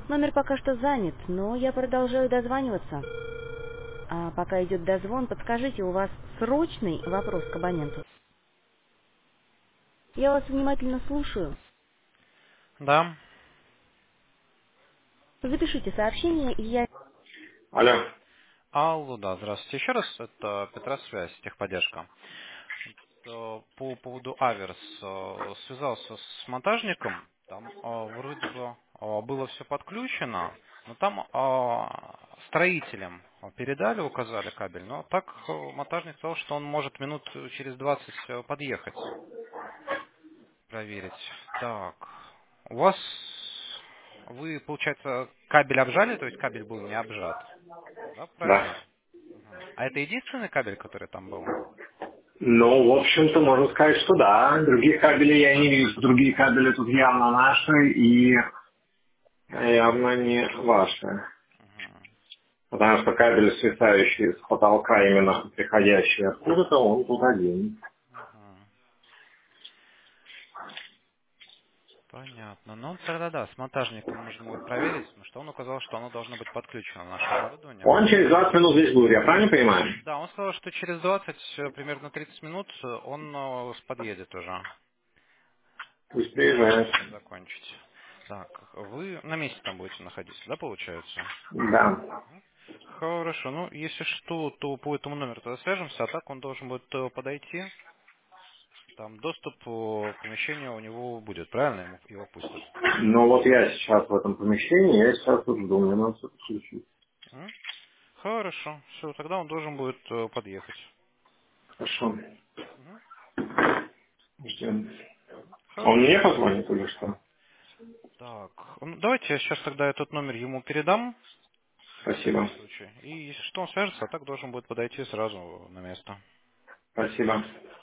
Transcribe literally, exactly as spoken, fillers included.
Номер пока что занят, но я продолжаю дозваниваться. А пока идет дозвон, подскажите, у вас срочный вопрос к абоненту? Я вас внимательно слушаю. Да. Запишите сообщение, и я... Алло. Алло, да, здравствуйте еще раз. Это Петросвязь, техподдержка. Э, По поводу Аверс. э, Связался с монтажником. Там э, вроде бы э, было все подключено, но там э, строителям передали, указали кабель. Но так э, монтажник сказал, что он может минут через двадцать э, подъехать, проверить. Так. У вас, вы, получается, кабель обжали, то есть кабель был не обжат? Да, Да. правильно? Мгм. А это единственный кабель, который там был? Ну, в общем-то, можно сказать, что да. Других кабелей я не вижу. Другие кабели тут явно наши и явно не ваши. Мгм. Потому что кабель, свисающий с потолка, именно приходящий откуда-то, он тут один. Мгм. Понятно. Ну, тогда да, с монтажником нужно будет проверить, потому что он указал, что оно должно быть подключено, наше оборудование. Он через двадцать минут здесь будет, я правильно понимаю? Да, он сказал, что через двадцать, э, примерно тридцать минут э, он э, подъедет уже. Пусть Должен приезжает. будет закончить. Так, вы на месте там будете находиться, да, получается? Да. Мгм. Хорошо, ну, если что, то по этому номеру тогда свяжемся, а так он должен будет э, подойти. Там доступ э, к помещению у него будет, правильно? Ему его пустят. Но вот я сейчас в этом помещении, я сейчас тут жду, мне надо что-то включить. М? Хорошо, все, тогда он должен будет э, подъехать. Хорошо. Мгм. Ждем. Он Хорошо. мне позвонит или что? Так, ну, давайте я сейчас тогда этот номер ему передам, на всякий Спасибо. случай. И если что, он свяжется, а так должен будет подойти сразу на место. Спасибо.